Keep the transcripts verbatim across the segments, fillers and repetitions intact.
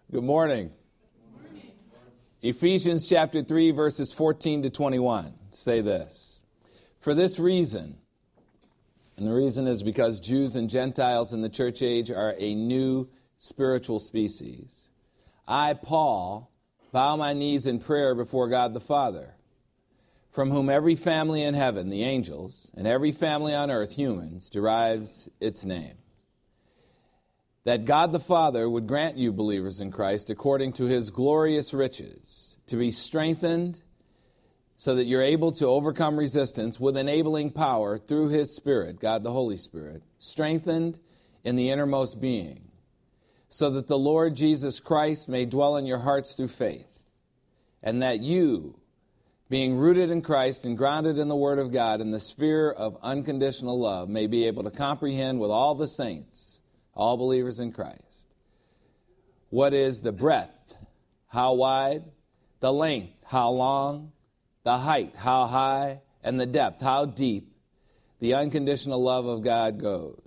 Good morning. Good morning. Ephesians chapter three, verses fourteen to twenty-one say this. For this reason, and the reason is because Jews and Gentiles in the church age are a new spiritual species, I, Paul, bow my knees in prayer before God the Father, from whom every family in heaven, the angels, and every family on earth, humans, derives its name. That God the Father would grant you, believers in Christ, according to his glorious riches, to be strengthened so that you're able to overcome resistance with enabling power through his Spirit, God the Holy Spirit, strengthened in the innermost being, so that the Lord Jesus Christ may dwell in your hearts through faith, and that you, being rooted in Christ and grounded in the Word of God in the sphere of unconditional love, may be able to comprehend with all the saints, all believers in Christ, what is the breadth, how wide, the length, how long, the height, how high, and the depth, how deep the unconditional love of God goes.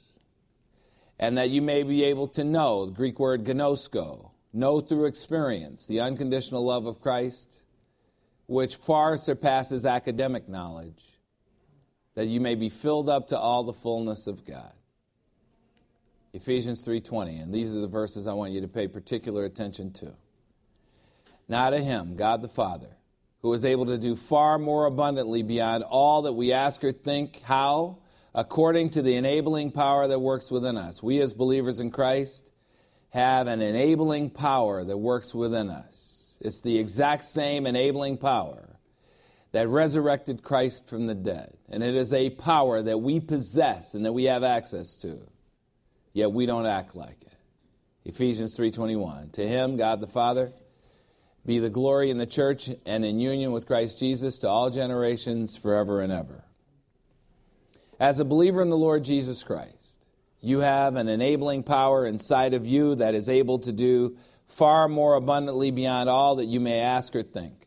And that you may be able to know, the Greek word gnosko, know through experience the unconditional love of Christ, which far surpasses academic knowledge, that you may be filled up to all the fullness of God. Ephesians three twenty, and these are the verses I want you to pay particular attention to. Now to him, God the Father, who is able to do far more abundantly beyond all that we ask or think, how? According to the enabling power that works within us. We as believers in Christ have an enabling power that works within us. It's the exact same enabling power that resurrected Christ from the dead. And it is a power that we possess and that we have access to. Yet we don't act like it. Ephesians three twenty-one. To him, God the Father, be the glory in the church and in union with Christ Jesus to all generations forever and ever. As a believer in the Lord Jesus Christ, you have an enabling power inside of you that is able to do far more abundantly beyond all that you may ask or think.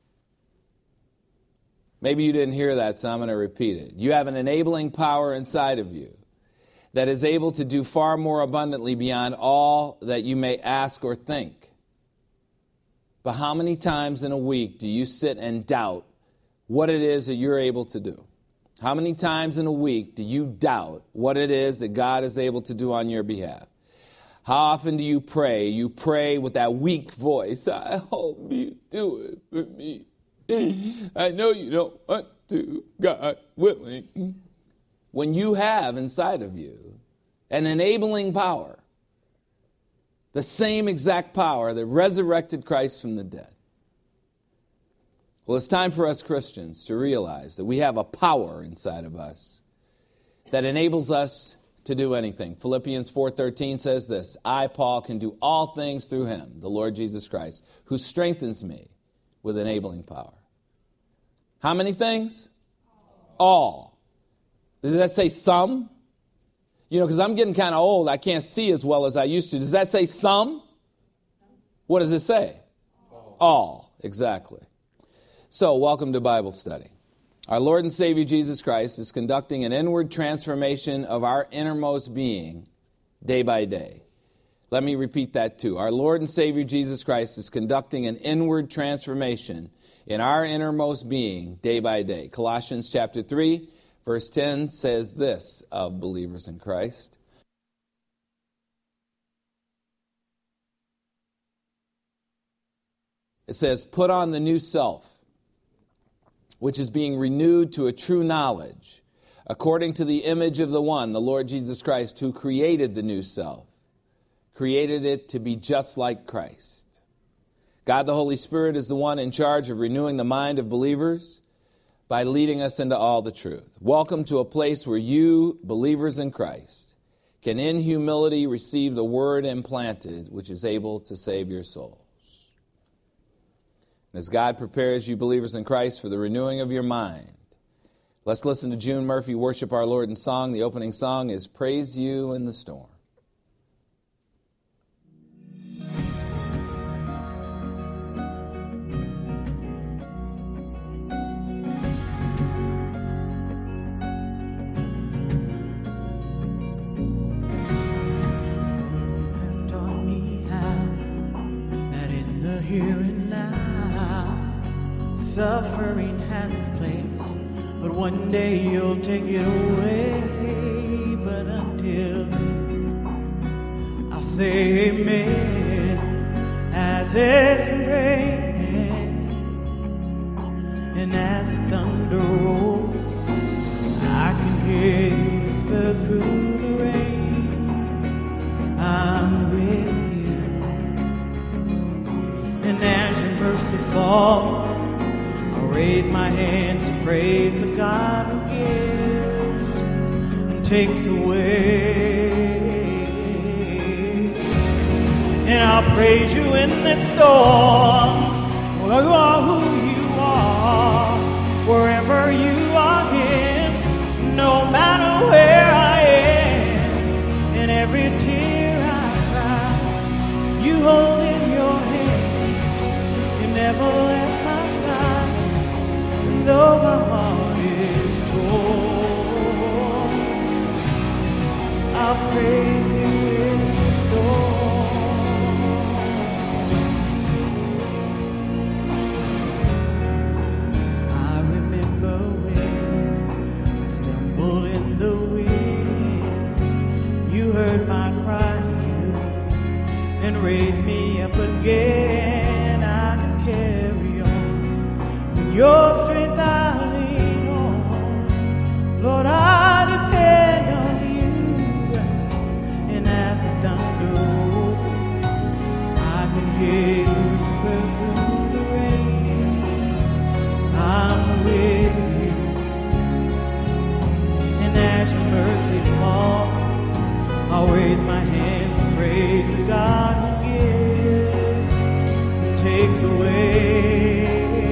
Maybe you didn't hear that, so I'm going to repeat it. You have an enabling power inside of you that is able to do far more abundantly beyond all that you may ask or think. But how many times in a week do you sit and doubt what it is that you're able to do? How many times in a week do you doubt what it is that God is able to do on your behalf? How often do you pray? You pray with that weak voice. I hope you do it for me. I know you don't want to, God willing. When you have inside of you an enabling power, the same exact power that resurrected Christ from the dead. Well, it's time for us Christians to realize that we have a power inside of us that enables us to do anything. Philippians four thirteen says this, I, Paul, can do all things through him, the Lord Jesus Christ, who strengthens me with enabling power. How many things? All. Does that say some? You know, because I'm getting kind of old. I can't see as well as I used to. Does that say some? What does it say? All. All. Exactly. So, welcome to Bible study. Our Lord and Savior Jesus Christ is conducting an inward transformation of our innermost being day by day. Let me repeat that too. Our Lord and Savior Jesus Christ is conducting an inward transformation in our innermost being day by day. Colossians chapter three. Verse ten says this of believers in Christ. It says, put on the new self, which is being renewed to a true knowledge, according to the image of the one, the Lord Jesus Christ, who created the new self, created it to be just like Christ. God the Holy Spirit is the one in charge of renewing the mind of believers by leading us into all the truth. Welcome to a place where you, believers in Christ, can in humility receive the word implanted, which is able to save your souls. As God prepares you, believers in Christ, for the renewing of your mind, let's listen to June Murphy worship our Lord in song. The opening song is Praise You in the Storm. You have taught me how here and now. Suffering has its place, but one day you'll take it away. But until then, I'll say amen as it's raining, and as the thunder rolls, I can hear you whisper through the rain, I'm with you. And as your mercy falls, I'll raise my hands to praise the God who gives and takes away. And I'll praise you in this storm. Well, you are who you are. Wherever you are Him, no matter where I am. And every tear I cry, you hold in your hand. You never left my side. And though my heart is torn, I'll praise you in the storm. Raise me up again, I can carry on. With your strength I lean on. Lord, I depend on you. And as the thunder rolls, I can hear you whisper through the rain, I'm with you. And as your mercy falls, I'll raise my hands and praise the God who takes away.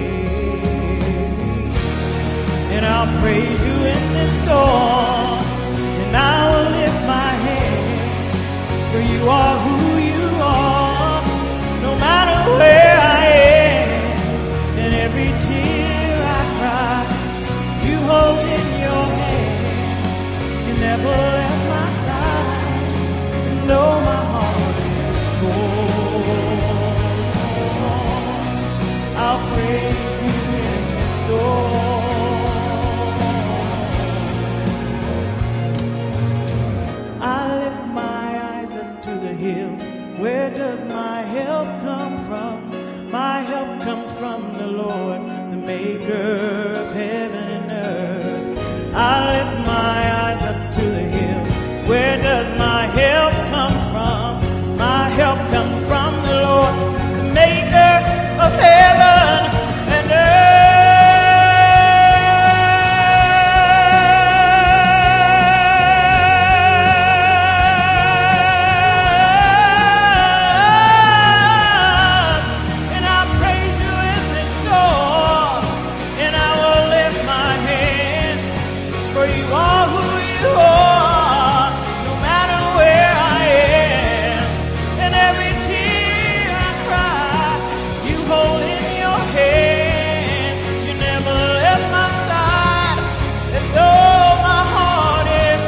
And I'll praise you in this storm, and I will lift my hands, for you are who you are, no matter where I am. And every tear I cry, you hold in your hands. You never left my side, and though my heart is cold, I'll praise you in the storm. I lift my eyes up to the hills. Where does my help come from? My help comes from the Lord, the maker of heaven and earth. I lift my eyes up to the hills. Where does my help come from? My help comes from the Lord, the maker of heaven and earth. And I praise you in this song, and I will lift my hands, for you are who you are, no matter where I am. And every tear I cry, you hold in your hands. You never left my side, and though my heart is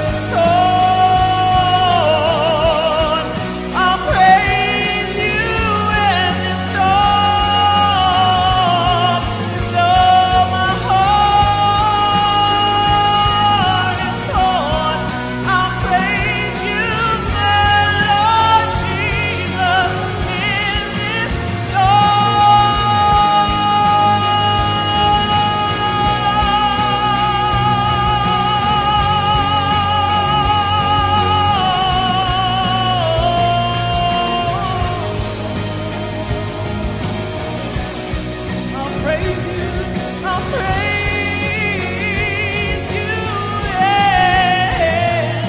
torn, I'll praise you in this storm. And though my heart is torn, I'll praise you, my Lord Jesus, in this I'll praise you, I'll praise you, yeah.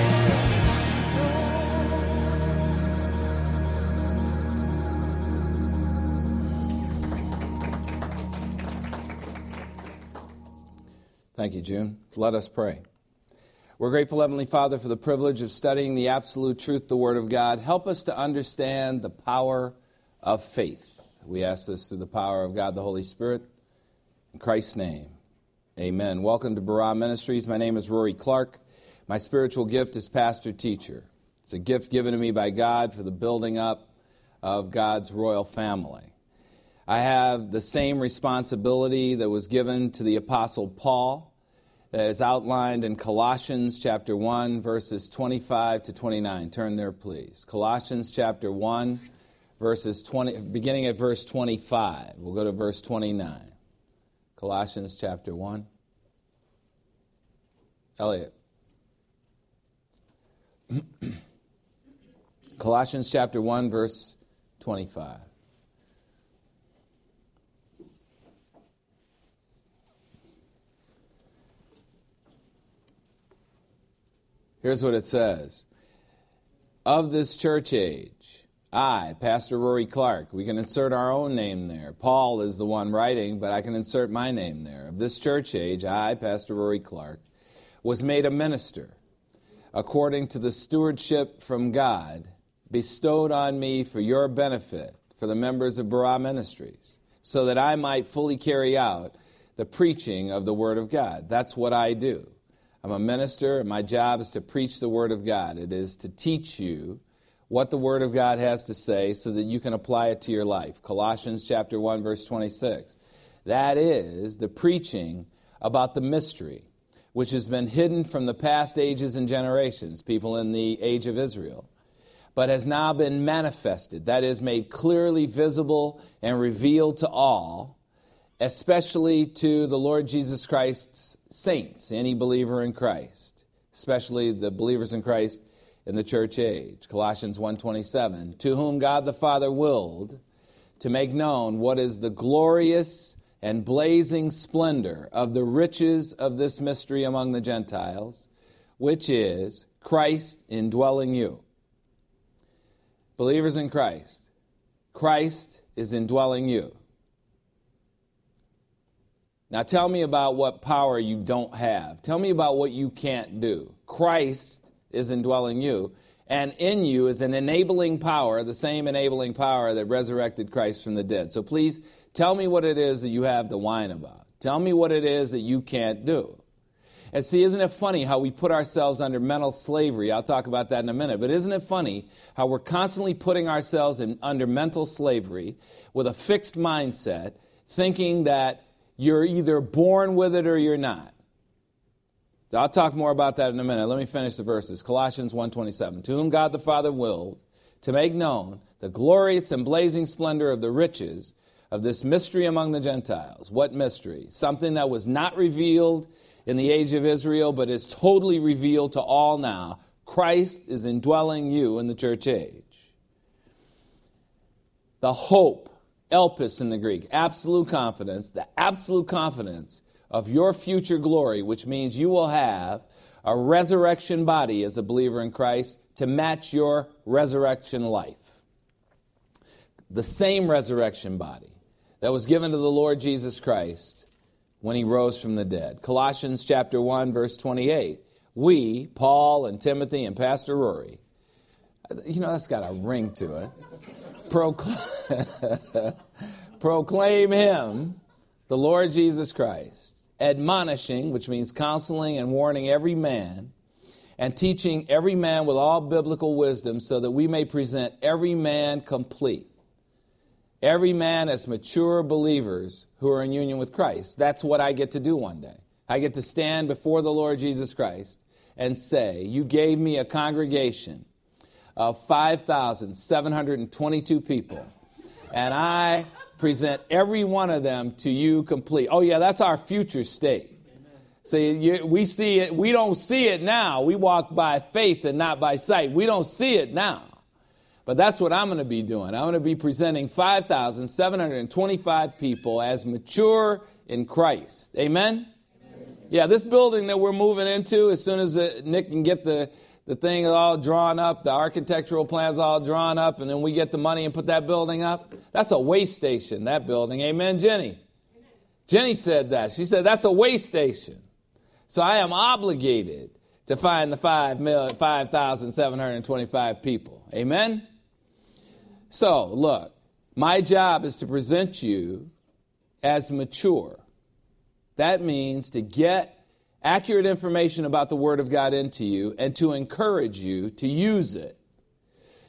Thank you, June. Let us pray. We're grateful, Heavenly Father, for the privilege of studying the absolute truth, the Word of God. Help us to understand the power of faith. We ask this through the power of God, the Holy Spirit. In Christ's name, amen. Welcome to Barah Ministries. My name is Rory Clark. My spiritual gift is pastor-teacher. It's a gift given to me by God for the building up of God's royal family. I have the same responsibility that was given to the Apostle Paul, that is outlined in Colossians chapter one, verses twenty-five to twenty-nine. Turn there, please. Colossians chapter one, verses twenty, beginning at verse twenty-five. We'll go to verse twenty-nine. Colossians chapter one. Elliot. Colossians chapter one, verse twenty-five. Here's what it says. Of this church age, I, Pastor Rory Clark, we can insert our own name there. Paul is the one writing, but I can insert my name there. Of this church age, I, Pastor Rory Clark, was made a minister according to the stewardship from God bestowed on me for your benefit, for the members of Barah Ministries, so that I might fully carry out the preaching of the Word of God. That's what I do. I'm a minister, and my job is to preach the Word of God. It is to teach you what the Word of God has to say so that you can apply it to your life. Colossians chapter one, verse twenty-six. That is the preaching about the mystery, which has been hidden from the past ages and generations, people in the age of Israel, but has now been manifested, that is, made clearly visible and revealed to all, especially to the Lord Jesus Christ's saints, any believer in Christ, especially the believers in Christ in the church age. Colossians one twenty-seven, to whom God the Father willed to make known what is the glorious and blazing splendor of the riches of this mystery among the Gentiles, which is Christ indwelling you. Believers in Christ, Christ is indwelling you. Now tell me about what power you don't have. Tell me about what you can't do. Christ is indwelling you, and in you is an enabling power, the same enabling power that resurrected Christ from the dead. So please tell me what it is that you have to whine about. Tell me what it is that you can't do. And see, isn't it funny how we put ourselves under mental slavery? I'll talk about that in a minute. But isn't it funny how we're constantly putting ourselves in, under mental slavery with a fixed mindset, thinking that you're either born with it or you're not. So I'll talk more about that in a minute. Let me finish the verses. Colossians one twenty-seven. To whom God the Father willed to make known the glorious and blazing splendor of the riches of this mystery among the Gentiles. What mystery? Something that was not revealed in the age of Israel, but is totally revealed to all now. Christ is indwelling you in the church age. The hope, elpis in the Greek, absolute confidence, the absolute confidence of your future glory, which means you will have a resurrection body as a believer in Christ to match your resurrection life. The same resurrection body that was given to the Lord Jesus Christ when he rose from the dead. Colossians chapter one, verse twenty-eight. We, Paul and Timothy and Pastor Rory, you know, that's got a ring to it. Proclaim, proclaim him, the Lord Jesus Christ, admonishing, which means counseling and warning every man, and teaching every man with all biblical wisdom, so that we may present every man complete. Every man as mature believers who are in union with Christ. That's what I get to do one day. I get to stand before the Lord Jesus Christ and say, you gave me a congregation of five thousand seven hundred twenty-two people, and I present every one of them to you complete. Oh yeah, that's our future state. See, you, we see it. We don't see it now. We walk by faith and not by sight. We don't see it now. But that's what I'm going to be doing. I'm going to be presenting five thousand seven hundred twenty-five people as mature in Christ. Amen? Amen? Yeah, this building that we're moving into, as soon as the, Nick can get the, the thing all drawn up, the architectural plans all drawn up, and then we get the money and put that building up, that's a waste station, that building. Amen, Jenny? Amen. Jenny said that. She said that's a waste station. So I am obligated to find the five thousand seven hundred twenty-five people. Amen? So, look, my job is to present you as mature. That means to get accurate information about the Word of God into you and to encourage you to use it,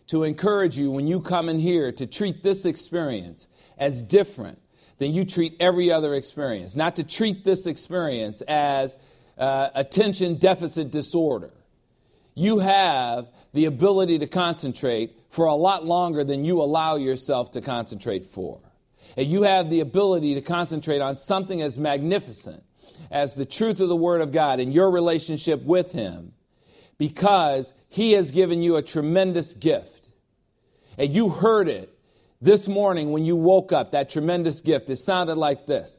to encourage you when you come in here to treat this experience as different than you treat every other experience. Not to treat this experience as uh, attention deficit disorder. You have the ability to concentrate for a lot longer than you allow yourself to concentrate for. And you have the ability to concentrate on something as magnificent as the truth of the Word of God and your relationship with Him, because He has given you a tremendous gift. And you heard it this morning when you woke up, that tremendous gift. It sounded like this.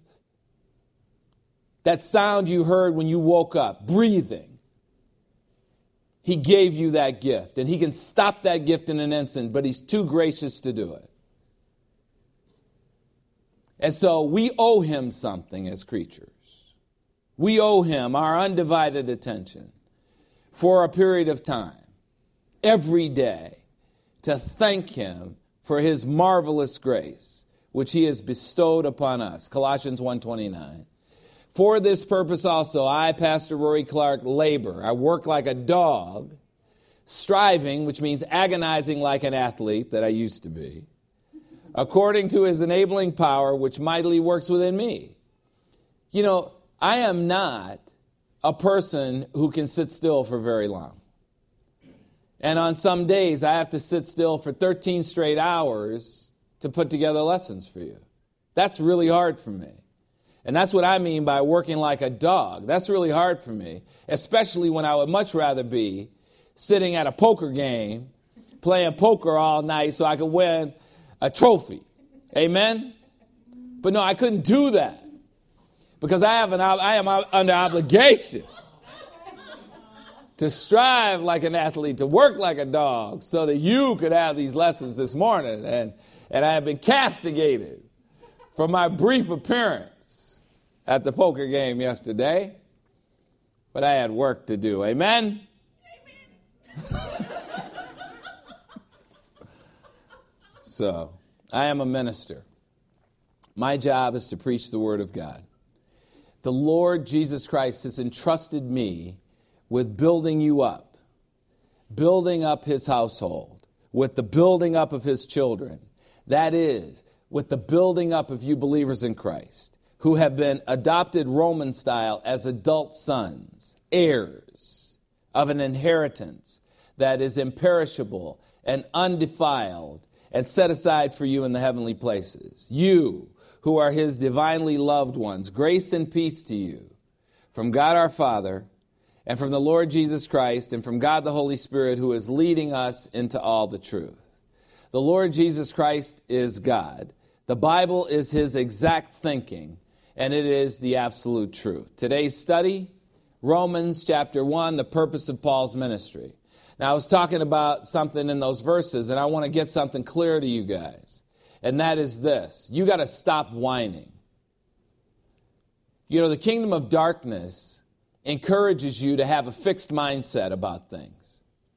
That sound you heard when you woke up, breathing. He gave you that gift, and He can stop that gift in an instant, but He's too gracious to do it. And so we owe Him something as creatures. We owe Him our undivided attention for a period of time, every day, to thank Him for His marvelous grace, which He has bestowed upon us. Colossians one twenty-nine. For this purpose also, I, Pastor Rory Clark, labor. I work like a dog, striving, which means agonizing like an athlete that I used to be, according to His enabling power, which mightily works within me. You know, I am not a person who can sit still for very long. And on some days, I have to sit still for thirteen straight hours to put together lessons for you. That's really hard for me. And that's what I mean by working like a dog. That's really hard for me, especially when I would much rather be sitting at a poker game, playing poker all night so I could win a trophy. Amen? But no, I couldn't do that because I have an I am under obligation to strive like an athlete, to work like a dog, so that you could have these lessons this morning. And, and I have been castigated for my brief appearance at the poker game yesterday. But I had work to do. Amen? Amen. So, I am a minister. My job is to preach the Word of God. The Lord Jesus Christ has entrusted me with building you up, building up His household, with the building up of His children. That is, with the building up of you believers in Christ, who have been adopted Roman style as adult sons, heirs of an inheritance that is imperishable and undefiled and set aside for you in the heavenly places. You who are His divinely loved ones, grace and peace to you from God our Father, and from the Lord Jesus Christ, and from God the Holy Spirit, who is leading us into all the truth. The Lord Jesus Christ is God. The Bible is His exact thinking, and it is the absolute truth. Today's study, Romans chapter one, the purpose of Paul's ministry. Now, I was talking about something in those verses, and I want to get something clear to you guys, and that is this. You got to stop whining. You know, the kingdom of darkness encourages you to have a fixed mindset about things.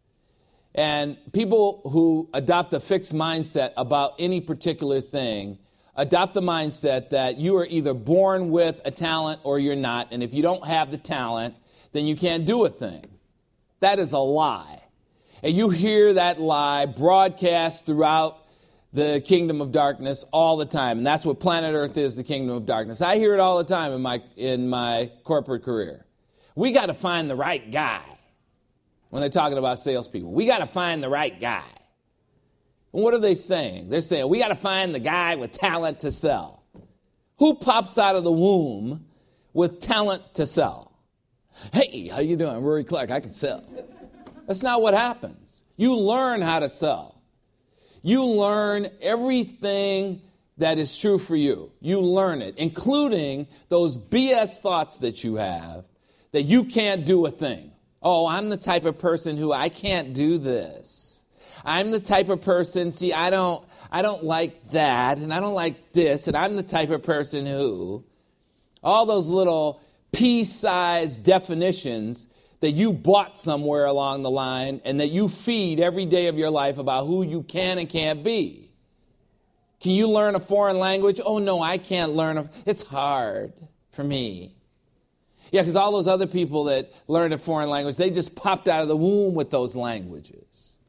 And people who adopt a fixed mindset about any particular thing adopt the mindset that you are either born with a talent or you're not, and if you don't have the talent, then you can't do a thing. That is a lie. And you hear that lie broadcast throughout the kingdom of darkness all the time, and that's what planet Earth is, the kingdom of darkness. I hear it all the time in my in my corporate career. We got to find the right guy. When they're talking about salespeople, we got to find the right guy. And what are they saying? They're saying, we got to find the guy with talent to sell. Who pops out of the womb with talent to sell? Hey, how you doing? I'm Rory Clark. I can sell. That's not what happens. You learn how to sell. You learn everything that is true for you. You learn it, including those B S thoughts that you have, that you can't do a thing. Oh, I'm the type of person who I can't do this. I'm the type of person, see, I don't I don't like that, and I don't like this, and I'm the type of person who, all those little pea-sized definitions that you bought somewhere along the line and that you feed every day of your life about who you can and can't be. Can you learn a foreign language? Oh, no, I can't learn. A, it's hard for me. Yeah, because all those other people that learned a foreign language, they just popped out of the womb with those languages.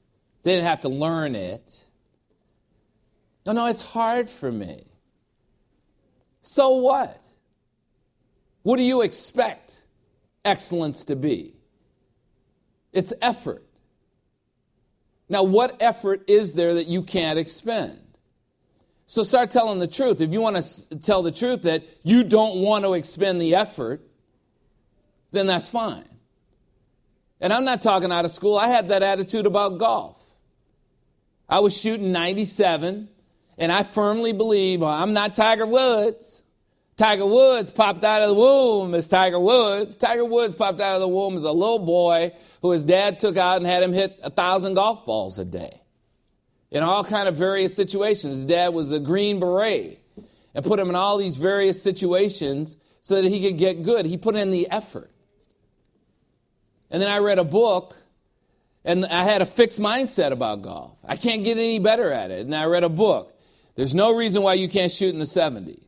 They didn't have to learn it. No, no, it's hard for me. So what? What do you expect excellence to be? It's effort. Now, what effort is there that you can't expend? So start telling the truth. If you want to tell the truth that you don't want to expend the effort, then that's fine. And I'm not talking out of school. I had that attitude about golf. I was shooting ninety-seven, and I firmly believe, well, I'm not Tiger Woods. Tiger Woods popped out of the womb as Tiger Woods. Tiger Woods popped out of the womb as a little boy who his dad took out and had him hit a thousand golf balls a day. In all kind of various situations. His dad was a Green Beret and put him in all these various situations so that he could get good. He put in the effort. And then I read a book, and I had a fixed mindset about golf. I can't get any better at it. And I read a book. There's no reason why you can't shoot in the seventies.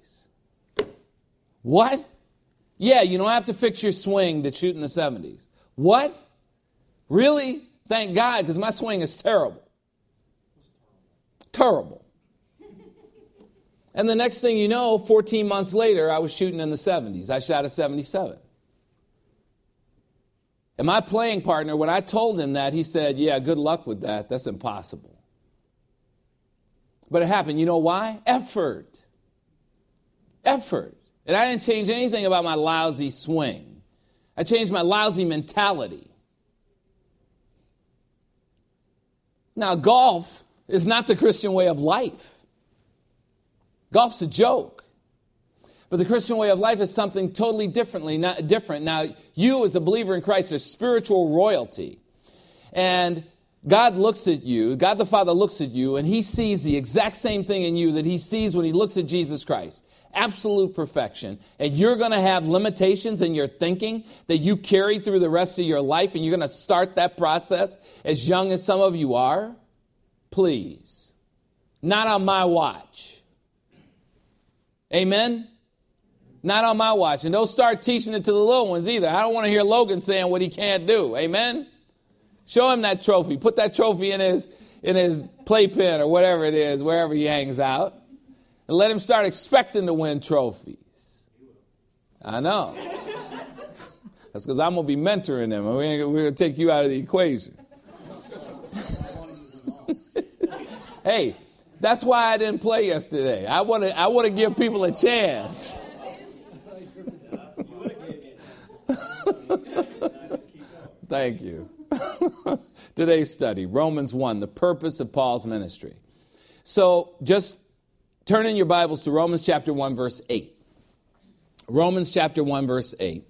What? Yeah, you don't have to fix your swing to shoot in the seventies. What? Really? Thank God, because my swing is terrible. Terrible. And the next thing you know, fourteen months later, I was shooting in the seventies. I shot a seventy-seven. And my playing partner, when I told him that, he said, yeah, good luck with that. That's impossible. But it happened. You know why? Effort. Effort. And I didn't change anything about my lousy swing. I changed my lousy mentality. Now, golf is not the Christian way of life. Golf's a joke. But the Christian way of life is something totally differently, not different. Now, you as a believer in Christ are spiritual royalty. And God looks at you, God the Father looks at you, and he sees the exact same thing in you that he sees when he looks at Jesus Christ. Absolute perfection. And you're going to have limitations in your thinking that you carry through the rest of your life, and you're going to start that process as young as some of you are. Please. Not on my watch. Amen? Not on my watch. And don't start teaching it to the little ones either. I don't want to hear Logan saying what he can't do. Amen? Show him that trophy. Put that trophy in his in his playpen or whatever it is, wherever he hangs out. And let him start expecting to win trophies. I know. That's because I'm going to be mentoring him. We're going to take you out of the equation. Hey, that's why I didn't play yesterday. I want to I want to give people a chance. Thank you. Today's study, Romans one, the purpose of Paul's ministry. So just turn in your Bibles to Romans chapter one, verse eight. Romans chapter one, verse eight.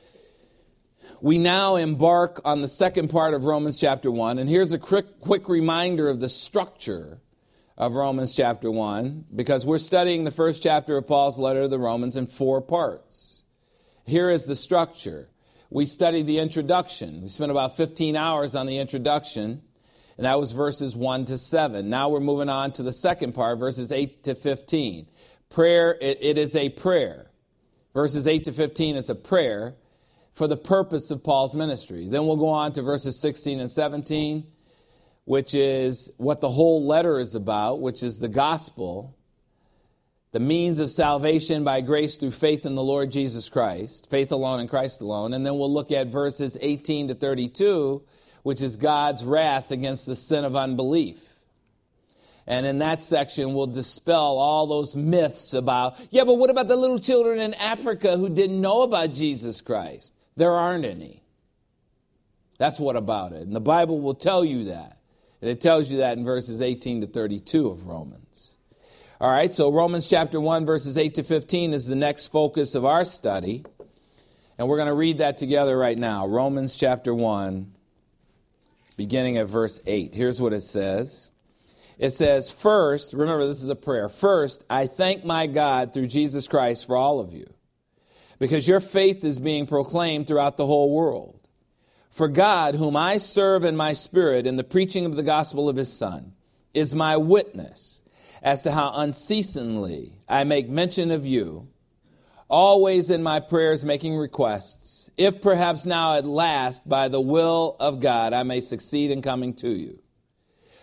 We now embark on the second part of Romans chapter one, and here's a quick, quick reminder of the structure of Romans chapter one, because we're studying the first chapter of Paul's letter to the Romans in four parts. Here is the structure. We studied the introduction. We spent about fifteen hours on the introduction, and that was verses one to seven. Now we're moving on to the second part, verses eight to fifteen. Prayer, it, it is a prayer. Verses eight to fifteen is a prayer for the purpose of Paul's ministry. Then we'll go on to verses sixteen and seventeen, which is what the whole letter is about, which is the gospel, the means of salvation by grace through faith in the Lord Jesus Christ, faith alone in Christ alone. And then we'll look at verses eighteen to thirty-two, which is God's wrath against the sin of unbelief. And in that section, we'll dispel all those myths about, yeah, but what about the little children in Africa who didn't know about Jesus Christ? There aren't any. That's what about it. And the Bible will tell you that. And it tells you that in verses eighteen to thirty-two of Romans. All right, so Romans chapter one, verses eight to fifteen is the next focus of our study. And we're going to read that together right now. Romans chapter one, beginning at verse eight. Here's what it says. It says, first, remember this is a prayer. First, I thank my God through Jesus Christ for all of you, because your faith is being proclaimed throughout the whole world. For God, whom I serve in my spirit in the preaching of the gospel of his Son, is my witness as to how unceasingly I make mention of you, always in my prayers making requests, if perhaps now at last by the will of God I may succeed in coming to you.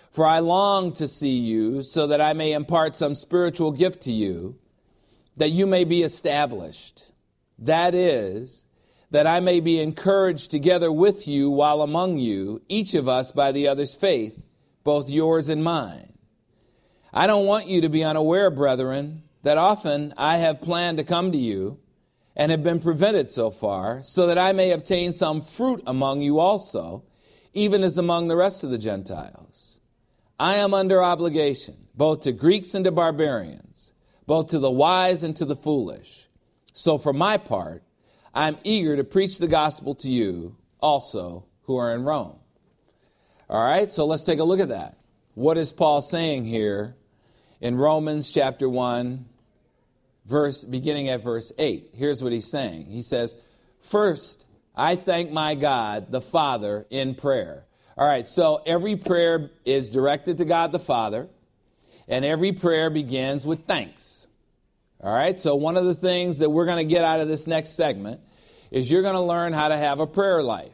For I long to see you so that I may impart some spiritual gift to you, that you may be established. That is, that I may be encouraged together with you while among you, each of us by the other's faith, both yours and mine. I don't want you to be unaware, brethren, that often I have planned to come to you and have been prevented so far, so that I may obtain some fruit among you also, even as among the rest of the Gentiles. I am under obligation, both to Greeks and to barbarians, both to the wise and to the foolish. So for my part, I'm eager to preach the gospel to you also who are in Rome. All right, so let's take a look at that. What is Paul saying here in Romans chapter one, verse beginning at verse eight? Here's what he's saying. He says, first, I thank my God, the Father, in prayer. All right, so every prayer is directed to God the Father, and every prayer begins with thanks. All right, so one of the things that we're going to get out of this next segment is you're going to learn how to have a prayer life.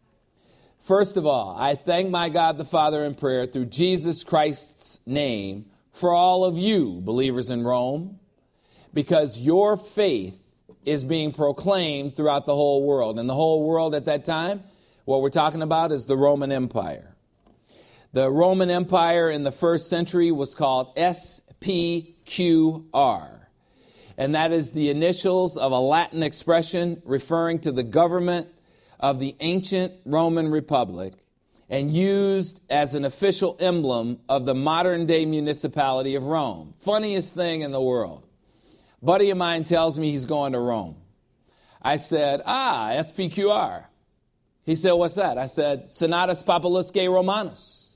First of all, I thank my God the Father in prayer through Jesus Christ's name for all of you believers in Rome, because your faith is being proclaimed throughout the whole world. And the whole world at that time, what we're talking about is the Roman Empire. The Roman Empire in the first century was called S P Q R. And that is the initials of a Latin expression referring to the government of the ancient Roman Republic and used as an official emblem of the modern-day municipality of Rome. Funniest thing in the world. A buddy of mine tells me he's going to Rome. I said, ah, S P Q R. He said, what's that? I said, Senatus Populusque Romanus.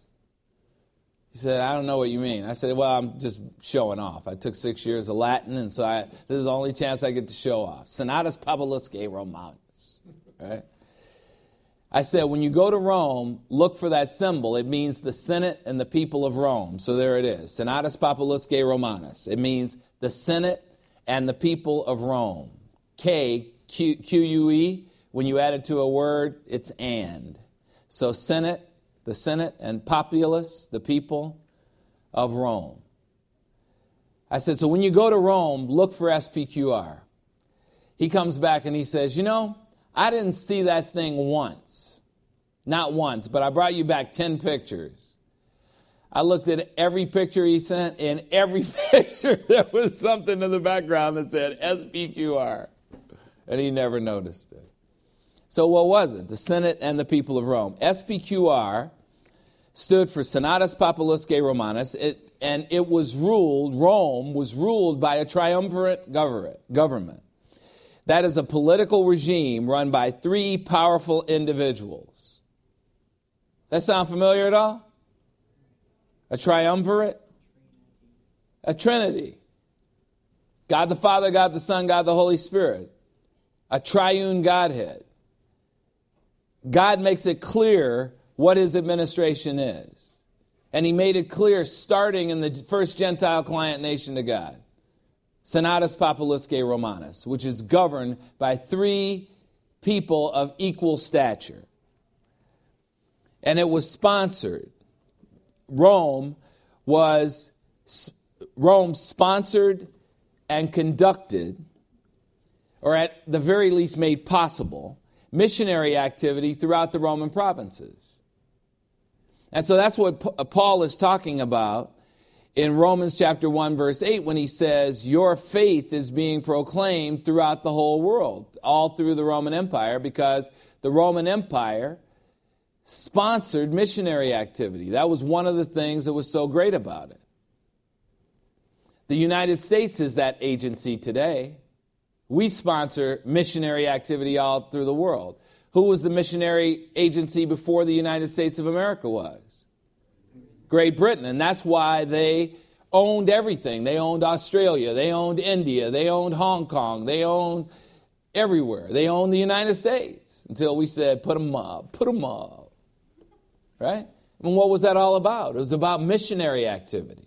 He said, I don't know what you mean. I said, well, I'm just showing off. I took six years of Latin, and so I, this is the only chance I get to show off. Senatus Populusque Romanus. Right? I said, when you go to Rome, look for that symbol. It means the Senate and the people of Rome. So there it is. Senatus Populusque Romanus. It means the Senate and the people of Rome. K, Q, Q U E. When you add it to a word, it's and. So Senate, the Senate, and populace, the people of Rome. I said, so when you go to Rome, look for S P Q R. He comes back and he says, you know, I didn't see that thing once. Not once, but I brought you back ten pictures. I looked at every picture he sent. In every picture, there was something in the background that said S P Q R. And he never noticed it. So what was it? The Senate and the people of Rome. S P Q R stood for Senatus Populusque Romanus, it, and it was ruled, Rome was ruled by a triumvirate government. That is a political regime run by three powerful individuals. That sound familiar at all? A triumvirate? A trinity. God the Father, God the Son, God the Holy Spirit. A triune Godhead. God makes it clear what his administration is. And he made it clear starting in the first Gentile client nation to God. Senatus Populusque Romanus, which is governed by three people of equal stature. And it was sponsored. Rome was, Rome sponsored and conducted, or at the very least made possible, missionary activity throughout the Roman provinces. And so that's what Paul is talking about in Romans chapter one, verse eight, when he says, your faith is being proclaimed throughout the whole world, all through the Roman Empire, because the Roman Empire sponsored missionary activity. That was one of the things that was so great about it. The United States is that agency today. We sponsor missionary activity all through the world. Who was the missionary agency before the United States of America was? Great Britain. And that's why they owned everything. They owned Australia. They owned India. They owned Hong Kong. They owned everywhere. They owned the United States until we said, put them up, put them up. Right? And what was that all about? It was about missionary activity.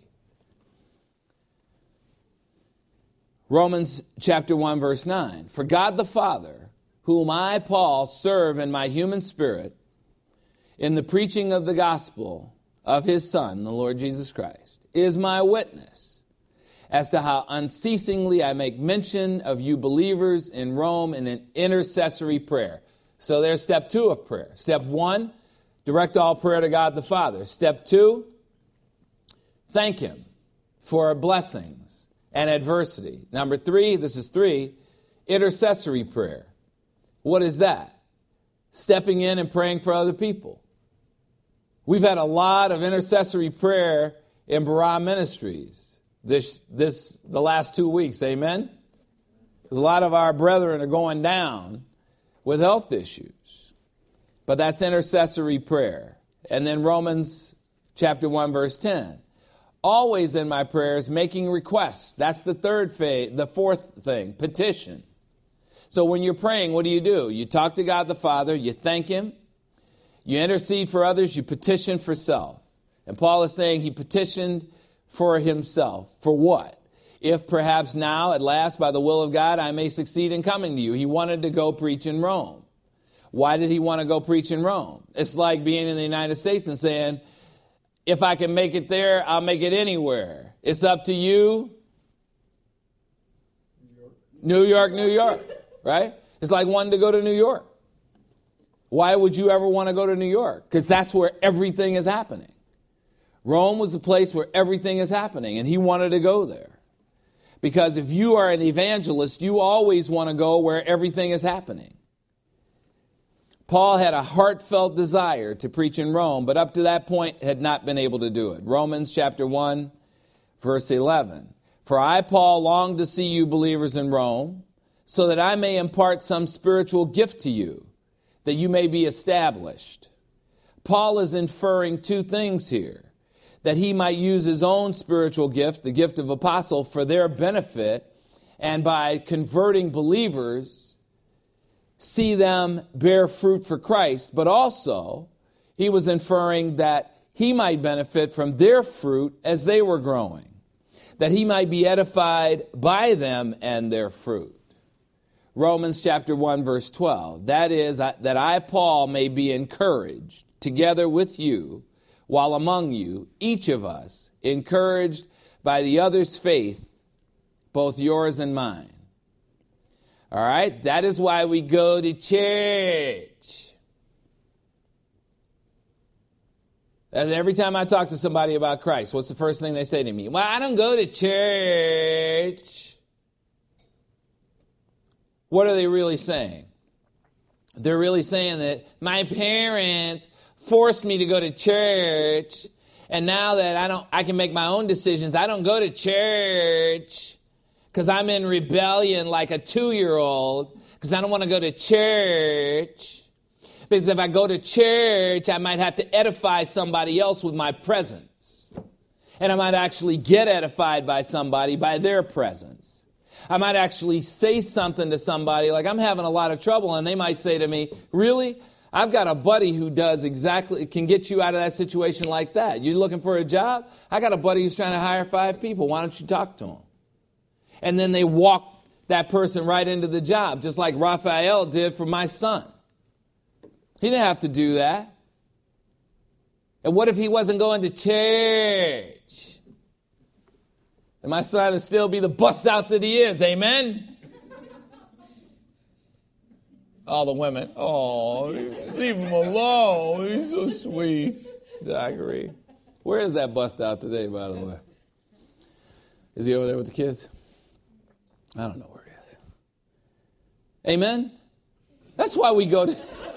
Romans chapter one, verse nine. For God the Father, whom I, Paul, serve in my human spirit, in the preaching of the gospel of his Son, the Lord Jesus Christ, is my witness as to how unceasingly I make mention of you believers in Rome in an intercessory prayer. So there's step two of prayer. Step one, direct all prayer to God the Father. Step two, thank him for blessings and adversity. Number three, this is three, intercessory prayer. What is that? Stepping in and praying for other people. We've had a lot of intercessory prayer in Barah Ministries this this the last two weeks. Amen? Because a lot of our brethren are going down with health issues. But that's intercessory prayer. And then Romans chapter one, verse ten. Always in my prayers making requests. That's the third phase, the fourth thing, petition. So when you're praying, what do you do? You talk to God the Father, you thank him, you intercede for others, you petition for self. And Paul is saying he petitioned for himself. For what? If perhaps now, at last, by the will of God, I may succeed in coming to you. He wanted to go preach in Rome. Why did he want to go preach in Rome? It's like being in the United States and saying, if I can make it there, I'll make it anywhere. It's up to you. New York, New York. Right? It's like wanting to go to New York. Why would you ever want to go to New York? Because that's where everything is happening. Rome was the place where everything is happening, and he wanted to go there. Because if you are an evangelist, you always want to go where everything is happening. Paul had a heartfelt desire to preach in Rome, but up to that point had not been able to do it. Romans chapter one, verse eleven. For I, Paul, long to see you believers in Rome, so that I may impart some spiritual gift to you, that you may be established. Paul is inferring two things here. That he might use his own spiritual gift, the gift of apostle, for their benefit, and by converting believers, see them bear fruit for Christ. But also, he was inferring that he might benefit from their fruit as they were growing. That he might be edified by them and their fruit. Romans chapter one, verse twelve. That is, that I, Paul, may be encouraged together with you, while among you, each of us, encouraged by the other's faith, both yours and mine. All right? That is why we go to church. And every time I talk to somebody about Christ, what's the first thing they say to me? Well, I don't go to church. What are they really saying? They're really saying that my parents forced me to go to church, and now that I don't, I can make my own decisions, I don't go to church because I'm in rebellion like a two-year-old because I don't want to go to church. Because if I go to church, I might have to edify somebody else with my presence. And I might actually get edified by somebody by their presence. I might actually say something to somebody like I'm having a lot of trouble, and they might say to me, really? I've got a buddy who does exactly, can get you out of that situation like that. You're looking for a job? I got a buddy who's trying to hire five people. Why don't you talk to him? And then they walk that person right into the job, just like Raphael did for my son. He didn't have to do that. And what if he wasn't going to church? And my son would still be the bust out that he is. Amen? All the women, oh, leave him alone. He's so sweet. I agree. Where is that bust out today, by the way? Is he over there with the kids? I don't know where he is. Amen? That's why we go to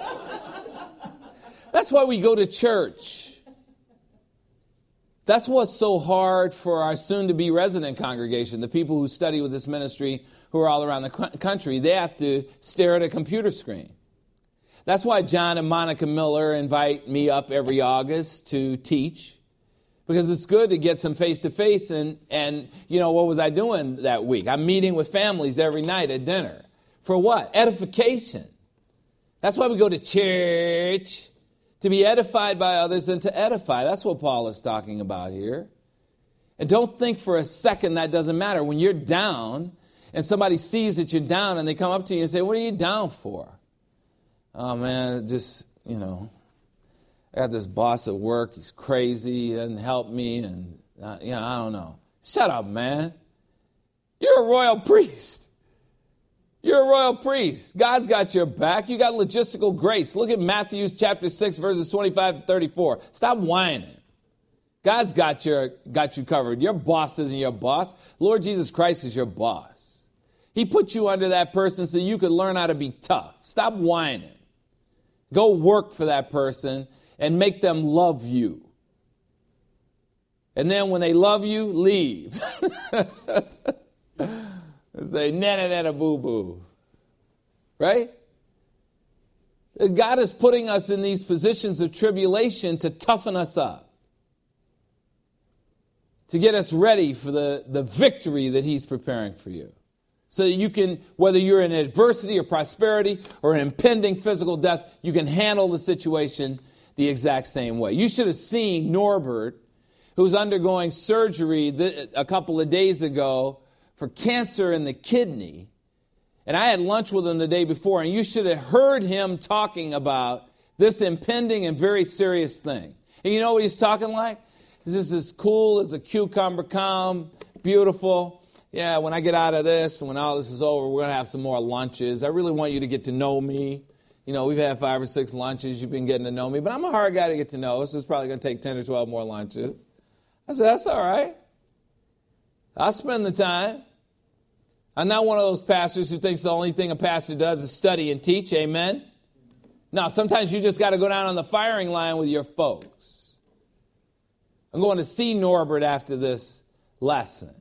That's why we go to church. That's what's so hard for our soon-to-be resident congregation, the people who study with this ministry who are all around the country. They have to stare at a computer screen. That's why John and Monica Miller invite me up every August to teach, because it's good to get some face-to-face. And, and you know, what was I doing that week? I'm meeting with families every night at dinner. For what? Edification. That's why we go to church. To be edified by others and to edify. That's what Paul is talking about here. And don't think for a second that doesn't matter. When you're down and somebody sees that you're down and they come up to you and say, what are you down for? Oh, man, just, you know, I got this boss at work. He's crazy. He doesn't help me. And, uh, you know, I don't know. Shut up, man. You're a royal priest. You're a royal priest. God's got your back. You got logistical grace. Look at Matthew chapter six, verses twenty-five to thirty-four. Stop whining. God's got your got you covered. Your boss isn't your boss. Lord Jesus Christ is your boss. He put you under that person so you could learn how to be tough. Stop whining. Go work for that person and make them love you. And then when they love you, leave. Say, nana, nana, boo, boo. Right? God is putting us in these positions of tribulation to toughen us up. To get us ready for the, the victory that he's preparing for you. So that you can, whether you're in adversity or prosperity or an impending physical death, you can handle the situation the exact same way. You should have seen Norbert, who's undergoing surgery th- a couple of days ago for cancer in the kidney. And I had lunch with him the day before, and you should have heard him talking about this impending and very serious thing. And you know what he's talking like? He's just as cool as a cucumber, calm, beautiful. Yeah, when I get out of this, when all this is over, we're going to have some more lunches. I really want you to get to know me. You know, we've had five or six lunches. You've been getting to know me. But I'm a hard guy to get to know, so it's probably going to take ten or twelve more lunches. I said, that's all right. I'll spend the time. I'm not one of those pastors who thinks the only thing a pastor does is study and teach. Amen? No, sometimes you just got to go down on the firing line with your folks. I'm going to see Norbert after this lesson.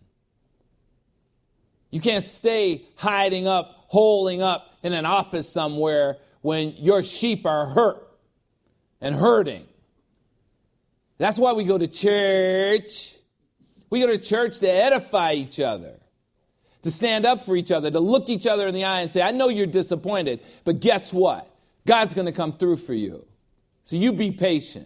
You can't stay hiding up, holding up in an office somewhere when your sheep are hurt and hurting. That's why we go to church. We go to church to edify each other, to stand up for each other, to look each other in the eye and say, I know you're disappointed, but guess what? God's going to come through for you. So you be patient.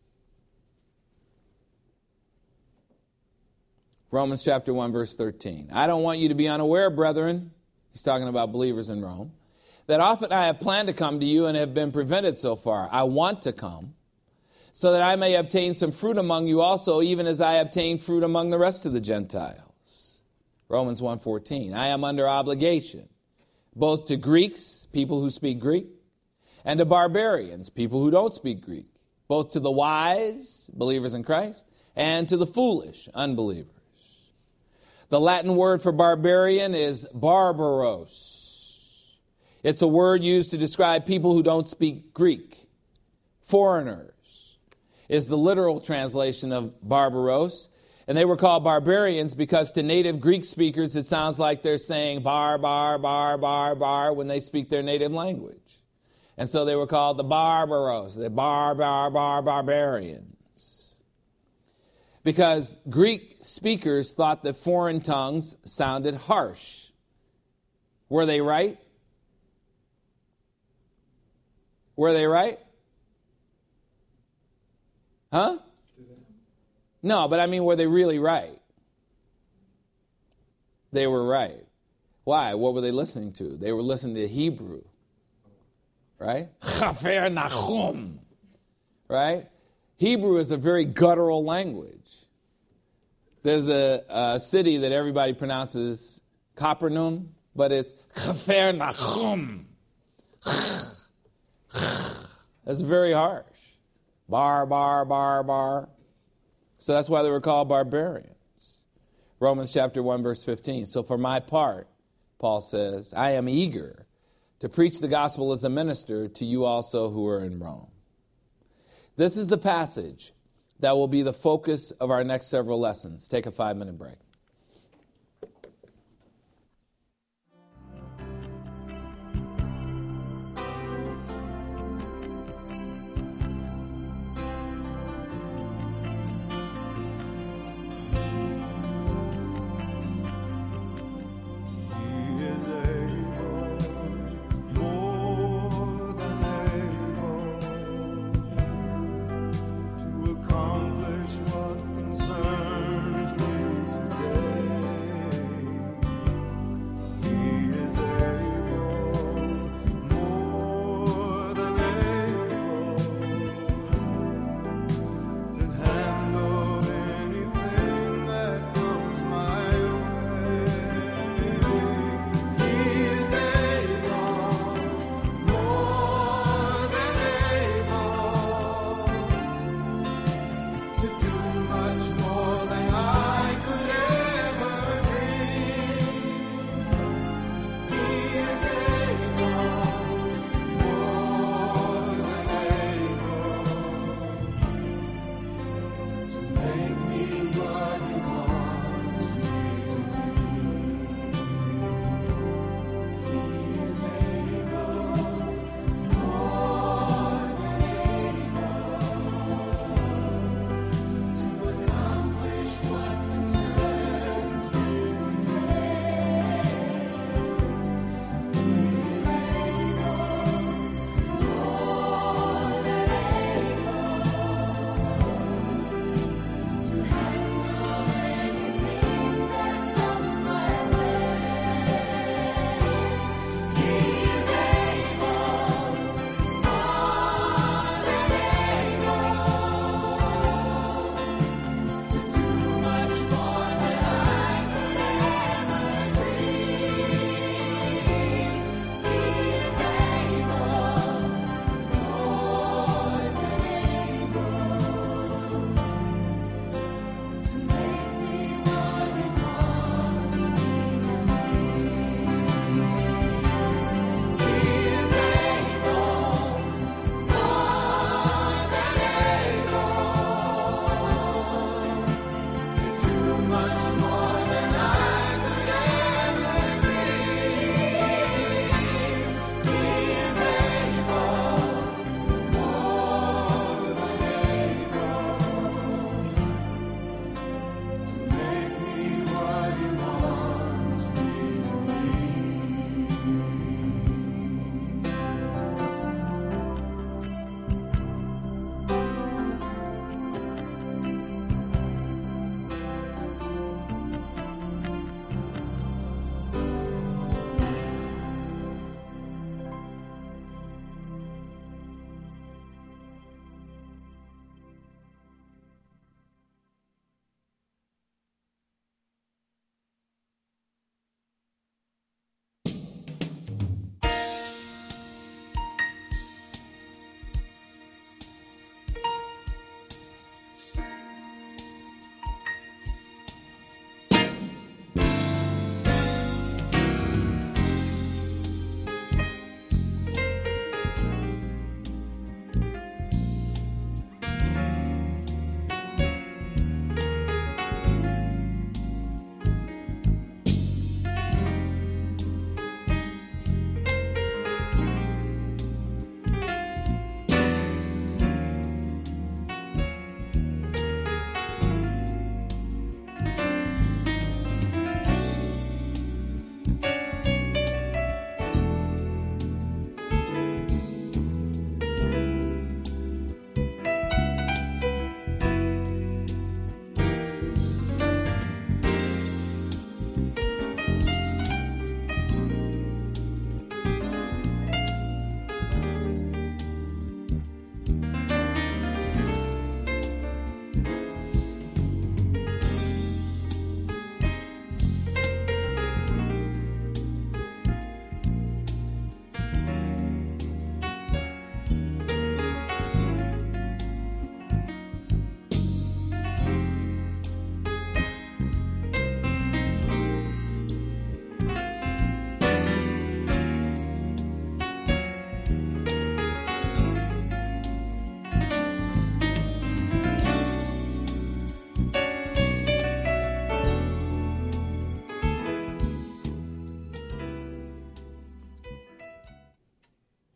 Romans chapter one, verse thirteen. I don't want you to be unaware, brethren, he's talking about believers in Rome, that often I have planned to come to you and have been prevented so far. I want to come, so that I may obtain some fruit among you also, even as I obtained fruit among the rest of the Gentiles. Romans one fourteen. I am under obligation, both to Greeks, people who speak Greek, and to barbarians, people who don't speak Greek, both to the wise, believers in Christ, and to the foolish, unbelievers. The Latin word for barbarian is barbaros. It's a word used to describe people who don't speak Greek. Foreigners is the literal translation of barbaros. And they were called barbarians because to native Greek speakers, it sounds like they're saying bar, bar, bar, bar, bar when they speak their native language. And so they were called the barbaros, the bar, bar, bar, barbarians. Because Greek speakers thought that foreign tongues sounded harsh. Were they right? Were they right? Huh? No, but I mean, were they really right? They were right. Why? What were they listening to? They were listening to Hebrew. Right? Chafer Nachum. Right? Hebrew is a very guttural language. There's a, a city that everybody pronounces Capernaum, but it's Chafer Nachum. That's very harsh. Bar, bar, bar, bar. So that's why they were called barbarians. Romans chapter one, verse fifteen. So for my part, Paul says, I am eager to preach the gospel as a minister to you also who are in Rome. This is the passage that will be the focus of our next several lessons. Take a five-minute break. Accomplish what concerns me today.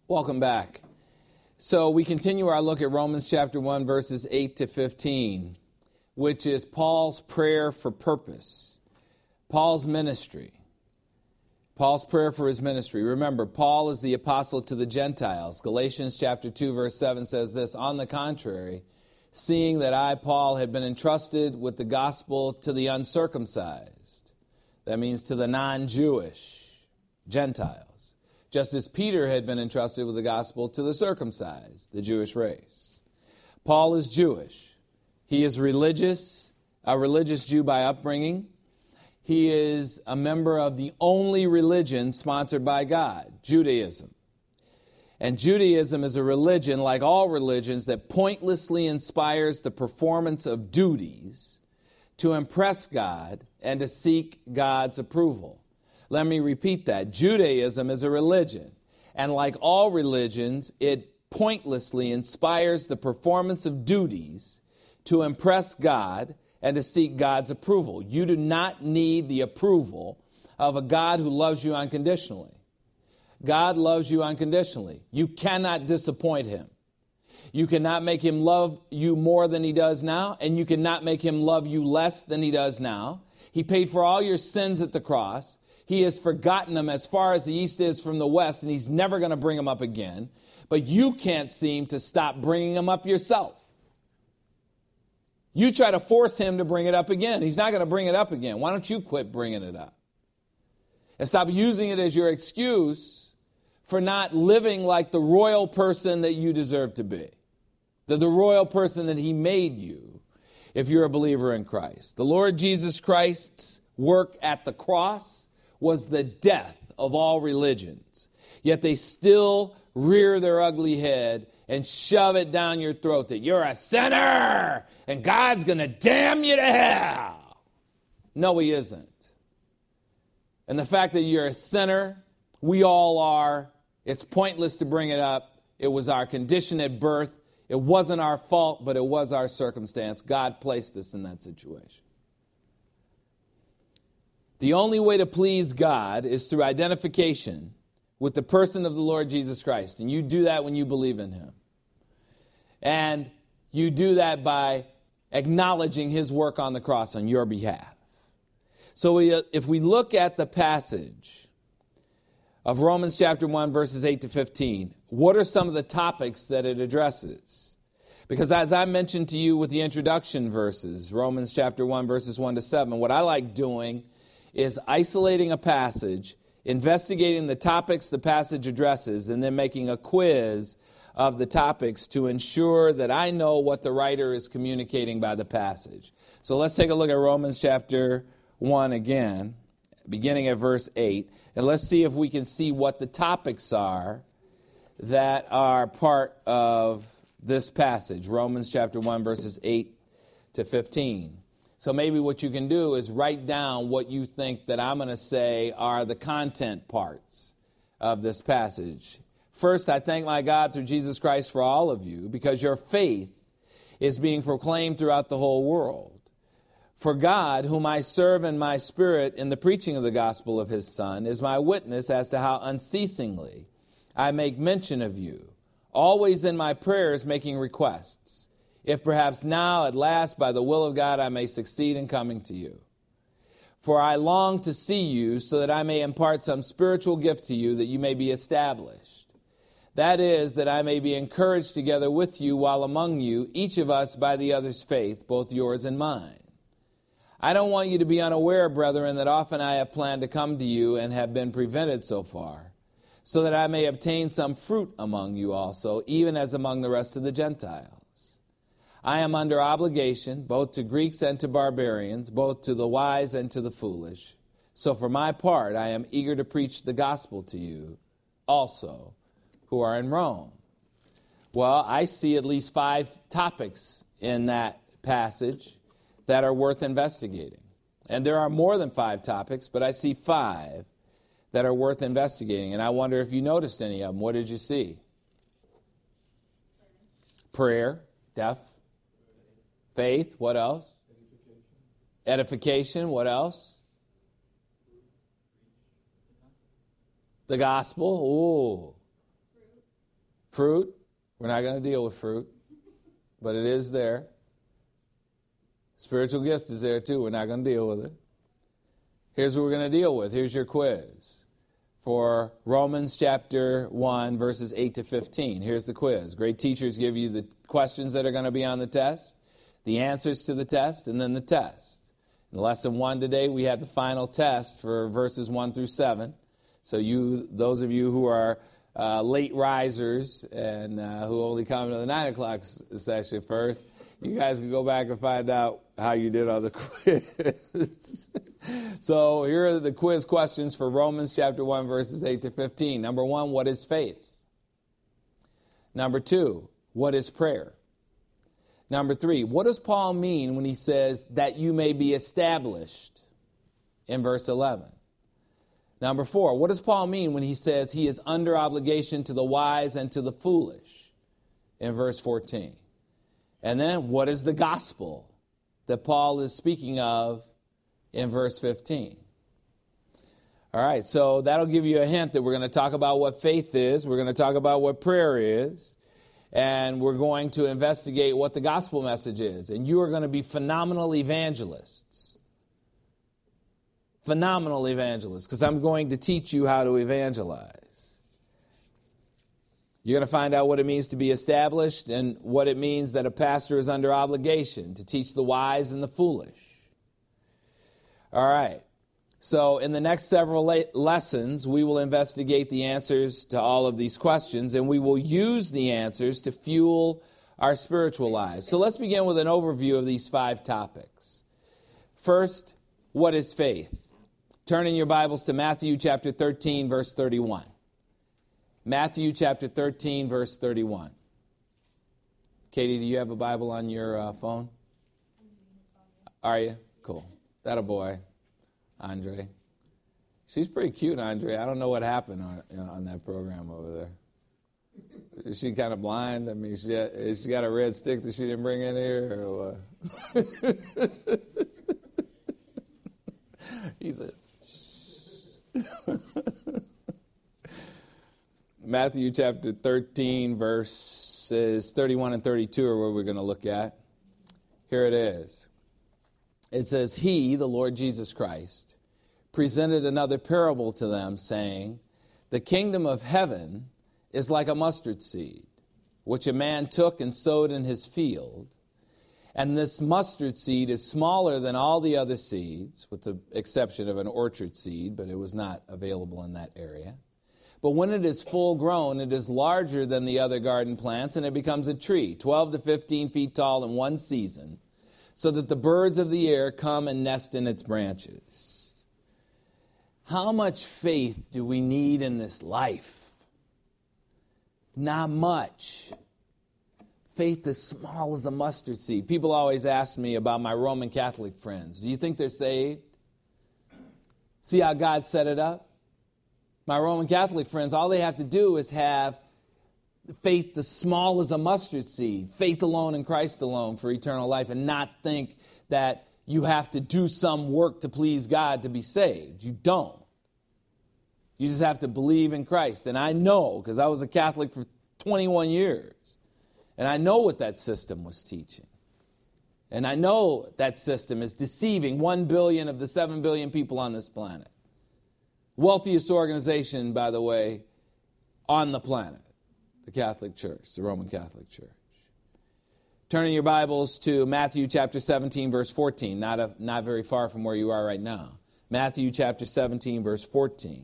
Welcome back. So we continue our look at Romans chapter one, verses eight to fifteen, which is Paul's prayer for purpose, Paul's ministry, Paul's prayer for his ministry. Remember, Paul is the apostle to the Gentiles. Galatians chapter two, verse seven says this, on the contrary, seeing that I, Paul, had been entrusted with the gospel to the uncircumcised, that means to the non-Jewish Gentiles, just as Peter had been entrusted with the gospel to the circumcised, the Jewish race. Paul is Jewish. He is religious, a religious Jew by upbringing. He is a member of the only religion sponsored by God, Judaism. And Judaism is a religion, like all religions, that pointlessly inspires the performance of duties to impress God and to seek God's approval. Let me repeat that. Judaism is a religion, and like all religions, it pointlessly inspires the performance of duties to impress God and to seek God's approval. You do not need the approval of a God who loves you unconditionally. God loves you unconditionally. You cannot disappoint him. You cannot make him love you more than he does now, and you cannot make him love you less than he does now. He paid for all your sins at the cross. He has forgotten them as far as the east is from the west, and he's never going to bring them up again. But you can't seem to stop bringing them up yourself. You try to force him to bring it up again. He's not going to bring it up again. Why don't you quit bringing it up? And stop using it as your excuse for not living like the royal person that you deserve to be. The, the royal person that he made you if you're a believer in Christ. The Lord Jesus Christ's work at the cross was the death of all religions. Yet they still rear their ugly head and shove it down your throat that you're a sinner and God's going to damn you to hell. No, he isn't. And the fact that you're a sinner, we all are, it's pointless to bring it up. It was our condition at birth. It wasn't our fault, but it was our circumstance. God placed us in that situation. The only way to please God is through identification with the person of the Lord Jesus Christ. And you do that when you believe in him. And you do that by acknowledging his work on the cross on your behalf. So we, uh, if we look at the passage of Romans chapter one, verses eight to fifteen, what are some of the topics that it addresses? Because as I mentioned to you with the introduction verses, Romans chapter one, verses one to seven, what I like doing is isolating a passage, investigating the topics the passage addresses, and then making a quiz of the topics to ensure that I know what the writer is communicating by the passage. So let's take a look at Romans chapter one again, beginning at verse eight, and let's see if we can see what the topics are that are part of this passage, Romans chapter one, verses eight to fifteen. So maybe what you can do is write down what you think that I'm going to say are the content parts of this passage. First, I thank my God through Jesus Christ for all of you, because your faith is being proclaimed throughout the whole world. For God, whom I serve in my spirit in the preaching of the gospel of his Son, is my witness as to how unceasingly I make mention of you, always in my prayers making requests, if perhaps now at last by the will of God I may succeed in coming to you. For I long to see you so that I may impart some spiritual gift to you that you may be established. That is, that I may be encouraged together with you while among you, each of us by the other's faith, both yours and mine. I don't want you to be unaware, brethren, that often I have planned to come to you and have been prevented so far, so that I may obtain some fruit among you also, even as among the rest of the Gentiles. I am under obligation, both to Greeks and to barbarians, both to the wise and to the foolish. So for my part, I am eager to preach the gospel to you also who are in Rome. Well, I see at least five topics in that passage that are worth investigating. And there are more than five topics, but I see five that are worth investigating. And I wonder if you noticed any of them. What did you see? Prayer, deaf. Faith, what else? Edification. Edification, what else? The gospel, ooh. Fruit, we're not going to deal with fruit, but it is there. Spiritual gift is there too. We're not going to deal with it. Here's what we're going to deal with. Here's your quiz for Romans chapter one, verses eight to fifteen. Here's the quiz. Great teachers give you the questions that are going to be on the test, the answers to the test, and then the test. In lesson one today, we had the final test for verses one through seven. So you, those of you who are uh, late risers and uh, who only come to the nine o'clock session first, you guys can go back and find out how you did on the quiz. So here are the quiz questions for Romans chapter one, verses eight to fifteen. Number one, what is faith? Number two, what is prayer? Number three, what does Paul mean when he says that you may be established in verse eleven? Number four, what does Paul mean when he says he is under obligation to the wise and to the foolish in verse fourteen? And then what is the gospel that Paul is speaking of in verse fifteen? All right, so that'll give you a hint that we're going to talk about what faith is, we're going to talk about what prayer is, and we're going to investigate what the gospel message is. And you are going to be phenomenal evangelists. Phenomenal evangelists, because I'm going to teach you how to evangelize. You're going to find out what it means to be established and what it means that a pastor is under obligation to teach the wise and the foolish. All right. So in the next several le- lessons, we will investigate the answers to all of these questions, and we will use the answers to fuel our spiritual lives. So let's begin with an overview of these five topics. First, what is faith? Turn in your Bibles to Matthew chapter thirteen, verse thirty-one. Matthew chapter thirteen, verse thirty-one. Katie, do you have a Bible on your uh, phone? Are you? Cool. That a boy, Andre. She's pretty cute, Andre. I don't know what happened on, you know, on that program over there. Is she kind of blind? I mean, she, has she got a red stick that she didn't bring in here, or what? He said, Matthew chapter thirteen, verses thirty-one and thirty-two are where we're going to look at. Here it is. It says, He, the Lord Jesus Christ, presented another parable to them, saying, The kingdom of heaven is like a mustard seed, which a man took and sowed in his field. And this mustard seed is smaller than all the other seeds, with the exception of an orchard seed, but it was not available in that area. But when it is full grown, it is larger than the other garden plants, and it becomes a tree, twelve to fifteen feet tall in one season, so that the birds of the air come and nest in its branches. How much faith do we need in this life? Not much. Faith as small as a mustard seed. People always ask me about my Roman Catholic friends. Do you think they're saved? See how God set it up? My Roman Catholic friends, all they have to do is have faith as small as a mustard seed, faith alone in Christ alone for eternal life, and not think that you have to do some work to please God to be saved. You don't. You just have to believe in Christ. And I know, because I was a Catholic for twenty-one years, and I know what that system was teaching. And I know that system is deceiving one billion of the seven billion people on this planet. Wealthiest organization, by the way, on the planet, the Catholic Church, the Roman Catholic Church. Turning your Bibles to Matthew chapter seventeen, verse fourteen, not, a, not very far from where you are right now. Matthew chapter seventeen, verse fourteen.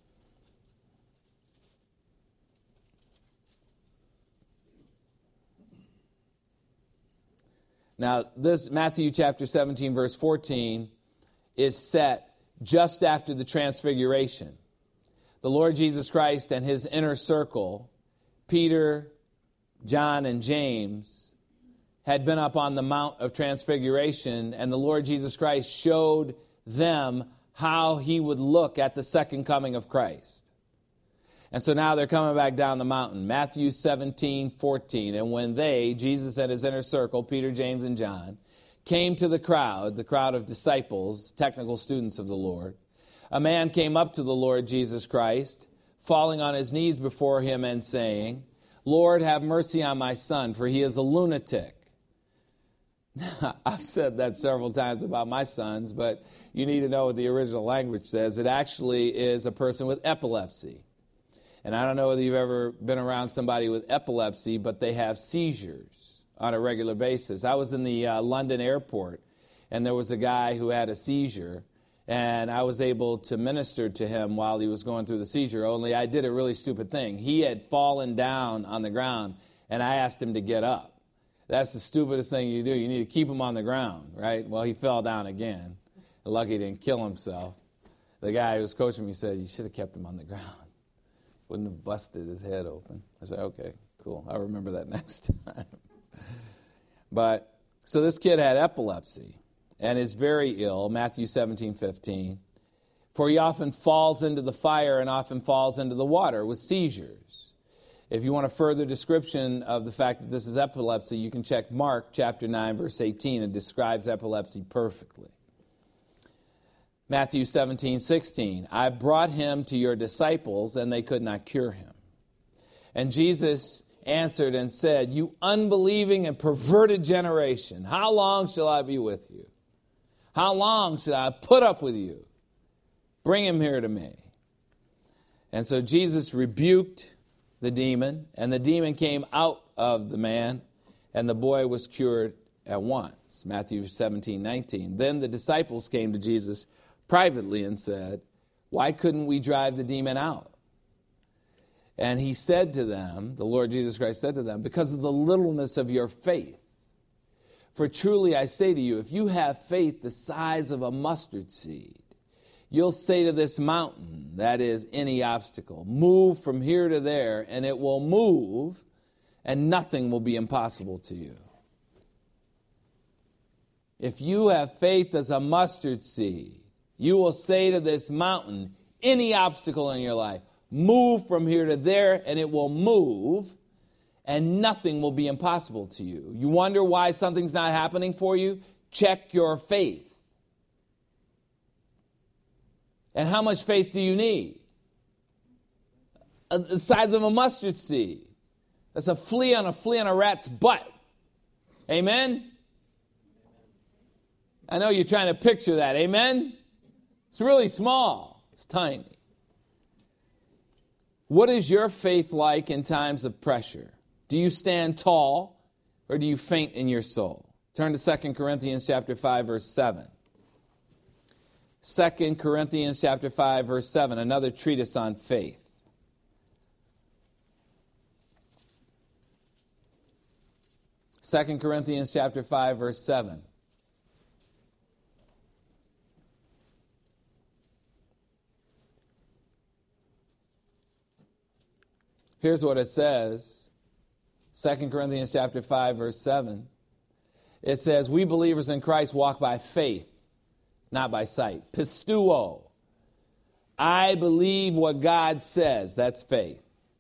Now, this Matthew chapter seventeen, verse fourteen is set just after the Transfiguration. The Lord Jesus Christ and his inner circle, Peter, John, and James, had been up on the Mount of Transfiguration, and the Lord Jesus Christ showed them how he would look at the second coming of Christ. And so now they're coming back down the mountain. Matthew seventeen, fourteen. And when they, Jesus and his inner circle, Peter, James, and John, came to the crowd, the crowd of disciples, technical students of the Lord, a man came up to the Lord Jesus Christ, falling on his knees before him and saying, Lord, have mercy on my son, for he is a lunatic. I've said that several times about my sons, but you need to know what the original language says. It actually is a person with epilepsy. And I don't know whether you've ever been around somebody with epilepsy, but they have seizures on a regular basis. I was in the uh, London airport, and there was a guy who had a seizure, and I was able to minister to him while he was going through the seizure, only I did a really stupid thing. He had fallen down on the ground, and I asked him to get up. That's the stupidest thing you do. You need to keep him on the ground, right? Well, he fell down again. Lucky he didn't kill himself. The guy who was coaching me said, you should have kept him on the ground. Wouldn't have busted his head open. I said, okay, cool. I'll remember that next time. But, so this kid had epilepsy and is very ill, Matthew seventeen fifteen. For he often falls into the fire and often falls into the water with seizures. If you want a further description of the fact that this is epilepsy, you can check Mark chapter nine, verse eighteen. It describes epilepsy perfectly. Matthew seventeen sixteen. I brought him to your disciples, and they could not cure him. And Jesus answered and said, you unbelieving and perverted generation, how long shall I be with you? How long shall I put up with you? Bring him here to me. And so Jesus rebuked the demon, and the demon came out of the man, and the boy was cured at once. Matthew seventeen nineteen. Then the disciples came to Jesus privately and said, why couldn't we drive the demon out? And he said to them, the Lord Jesus Christ said to them, because of the littleness of your faith. For truly I say to you, if you have faith the size of a mustard seed, you'll say to this mountain, that is any obstacle, move from here to there, and it will move, and nothing will be impossible to you. If you have faith as a mustard seed, you will say to this mountain, any obstacle in your life, move from here to there, and it will move, and nothing will be impossible to you. You wonder why something's not happening for you? Check your faith. And how much faith do you need? The size of a mustard seed. That's a flea on a flea on a rat's butt. Amen? I know you're trying to picture that. Amen? It's really small. It's tiny. What is your faith like in times of pressure? Do you stand tall or do you faint in your soul? Turn to Second Corinthians chapter five, verse seven. Second Corinthians chapter five, verse seven, another treatise on faith. Second Corinthians chapter five, verse seven. Here's what it says. Second Corinthians chapter five, verse seven. It says, we believers in Christ walk by faith, not by sight. Pistuo. I believe what God says. That's faith.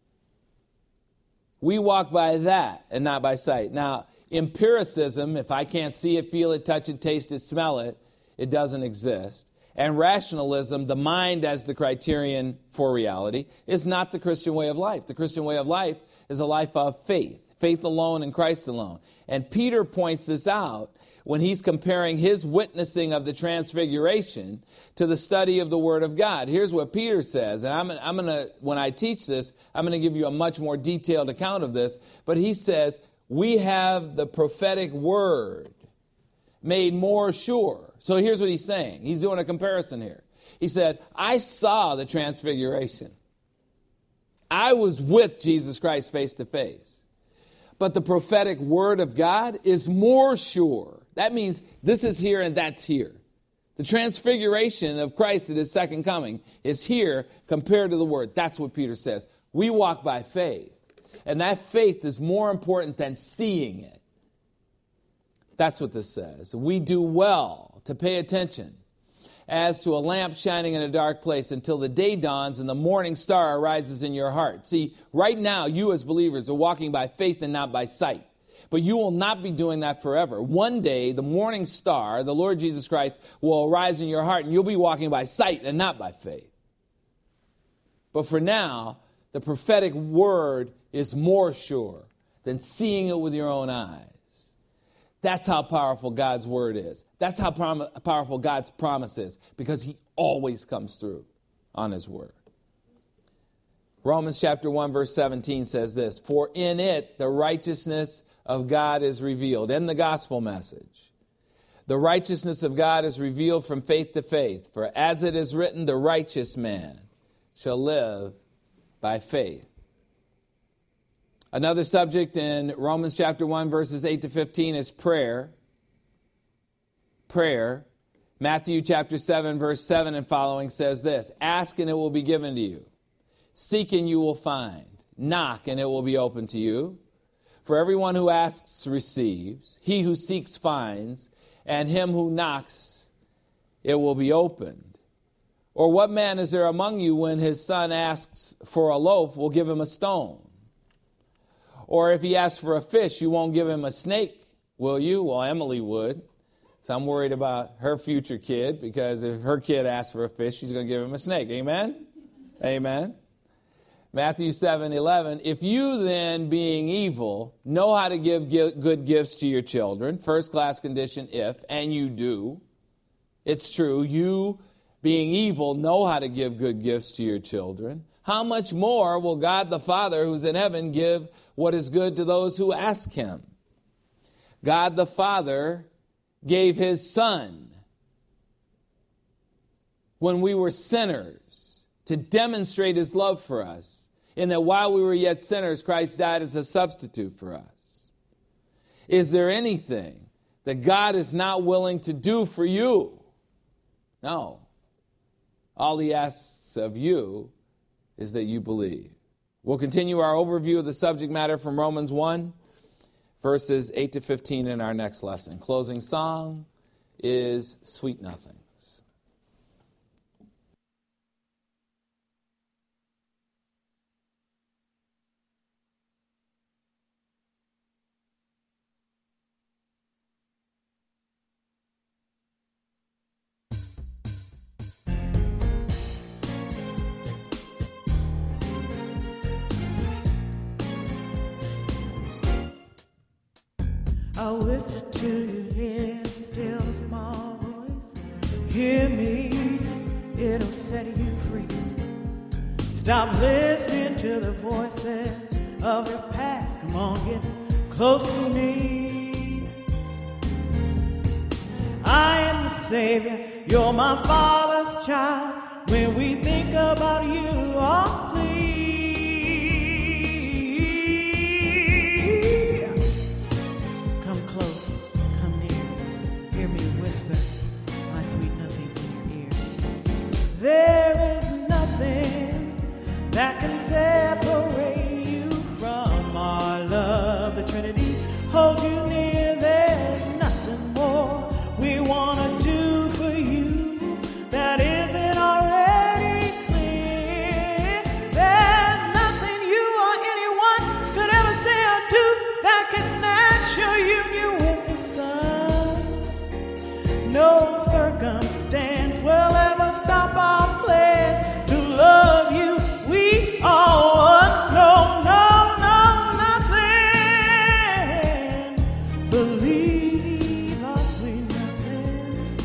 We walk by that and not by sight. Now, empiricism, if I can't see it, feel it, touch it, taste it, smell it, it doesn't exist. And rationalism, the mind as the criterion for reality, is not the Christian way of life. The Christian way of life is a life of faith. Faith alone in Christ alone. And Peter points this out when he's comparing his witnessing of the transfiguration to the study of the Word of God. Here's what Peter says, and I'm, I'm going to, when I teach this, I'm going to give you a much more detailed account of this, but he says, we have the prophetic word made more sure. So here's what he's saying. He's doing a comparison here. He said, I saw the transfiguration. I was with Jesus Christ face to face. But the prophetic word of God is more sure. That means this is here and that's here. The transfiguration of Christ at his second coming is here compared to the word. That's what Peter says. We walk by faith. And that faith is more important than seeing it. That's what this says. We do well to pay attention as to a lamp shining in a dark place until the day dawns and the morning star arises in your heart. See, right now, you as believers are walking by faith and not by sight. But you will not be doing that forever. One day, the morning star, the Lord Jesus Christ, will arise in your heart and you'll be walking by sight and not by faith. But for now, the prophetic word is more sure than seeing it with your own eyes. That's how powerful God's word is. That's how prom- powerful God's promise is, because he always comes through on his word. Romans chapter one verse seventeen says this, for in it the righteousness of God is revealed. In the gospel message, the righteousness of God is revealed from faith to faith. For as it is written, the righteous man shall live by faith. Another subject in Romans chapter one verses eight to fifteen is prayer. Prayer. Matthew chapter seven verse seven and following says this, ask and it will be given to you. Seek and you will find. Knock and it will be open to you. For everyone who asks receives. He who seeks finds. And him who knocks it will be opened. Or what man is there among you when his son asks for a loaf, will give him a stone? Or if he asks for a fish, you won't give him a snake, will you? Well, Emily would. So I'm worried about her future kid, because if her kid asks for a fish, she's going to give him a snake. Amen? Amen. Matthew seven eleven, if you then, being evil, know how to give good gifts to your children, first class condition if, and you do, it's true, you, being evil, know how to give good gifts to your children, how much more will God the Father who's in heaven give what is good to those who ask him? God the Father gave his Son when we were sinners to demonstrate his love for us, in that while we were yet sinners, Christ died as a substitute for us. Is there anything that God is not willing to do for you? No. All he asks of you is that you believe. We'll continue our overview of the subject matter from Romans one, verses eight to fifteen in our next lesson. Closing song is Sweet Nothings. I whisper to you in a still small voice. Hear me, it'll set you free. Stop listening to the voices of your past. Come on, get close to me. I am the Savior, you're my Father's child. When we think about you, oh please. There is nothing that can separate you from our love. The Trinity hold you near. There's nothing more we want to do for you that isn't already clear. There's nothing you or anyone could ever say or do that can snatch your union with the Son. No circumstance will ever stop our place to love you. We all know, no, no, nothing. Believe our sweet nothings.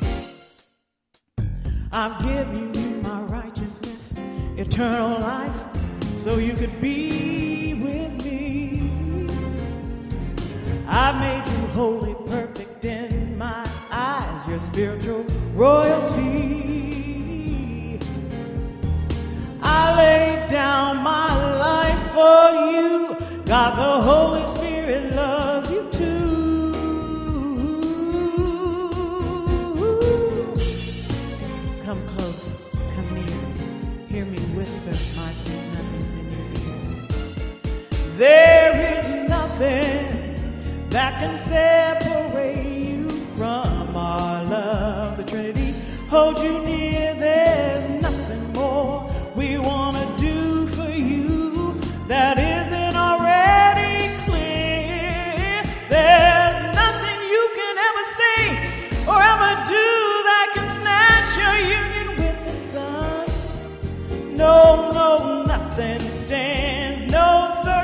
I've given you my righteousness, eternal life, so you could be with me. I've made you holy, perfect in my eyes, your spiritual royalty. I lay down my life for you. God the Holy Spirit loves you too. Come close, come near. Hear me whisper my sweet nothings in your ear. There is nothing that can separate you from our love. The Trinity hold you near. There's nothing more we want to do for you that isn't already clear. There's nothing you can ever say or ever do that can snatch your union with the Son. No, no, nothing stands, no, sir.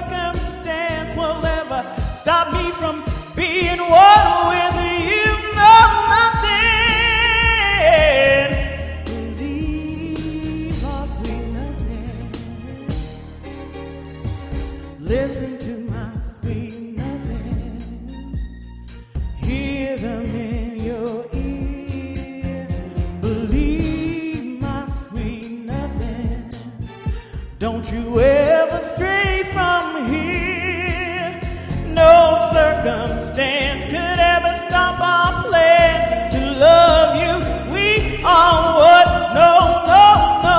Listen to my sweet nothings. Hear them in your ear. Believe my sweet nothings. Don't you ever stray from here. No circumstance could ever stop our plans to love you. We are what? No, no, no,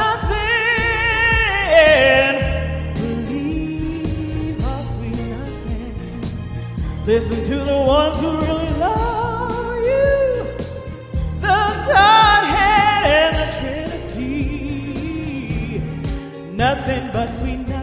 nothing. Believe our sweet nothings. Listen to the ones who really love you. The Godhead and the Trinity. Nothing but sweet nothings.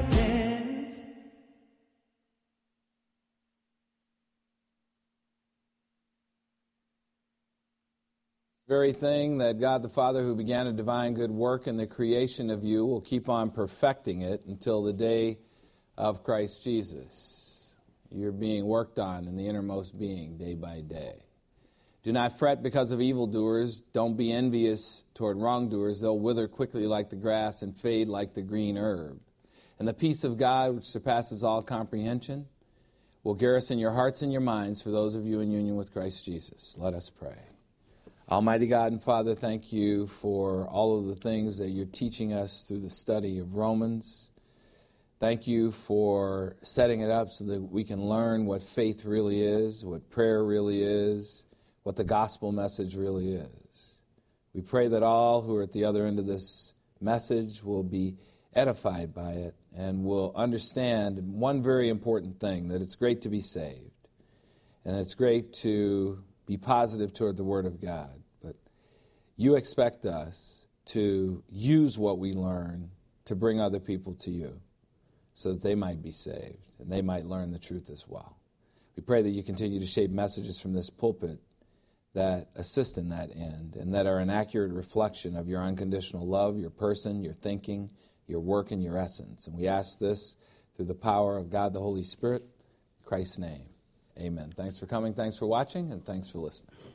Very thing that God the Father, who began a divine good work in the creation of you, will keep on perfecting it until the day of Christ Jesus. You're being worked on in the innermost being day by day. Do not fret because of evildoers. Don't be envious toward wrongdoers. They'll wither quickly like the grass and fade like the green herb. And the peace of God, which surpasses all comprehension, will garrison your hearts and your minds for those of you in union with Christ Jesus. Let us pray. Almighty God and Father, thank you for all of the things that you're teaching us through the study of Romans. Thank you for setting it up so that we can learn what faith really is, what prayer really is, what the gospel message really is. We pray that all who are at the other end of this message will be edified by it and will understand one very important thing, that it's great to be saved, and it's great to be positive toward the Word of God. But you expect us to use what we learn to bring other people to you so that they might be saved and they might learn the truth as well. We pray that you continue to shape messages from this pulpit that assist in that end and that are an accurate reflection of your unconditional love, your person, your thinking, your work, and your essence. And we ask this through the power of God the Holy Spirit, in Christ's name. Amen. Thanks for coming, thanks for watching, and thanks for listening.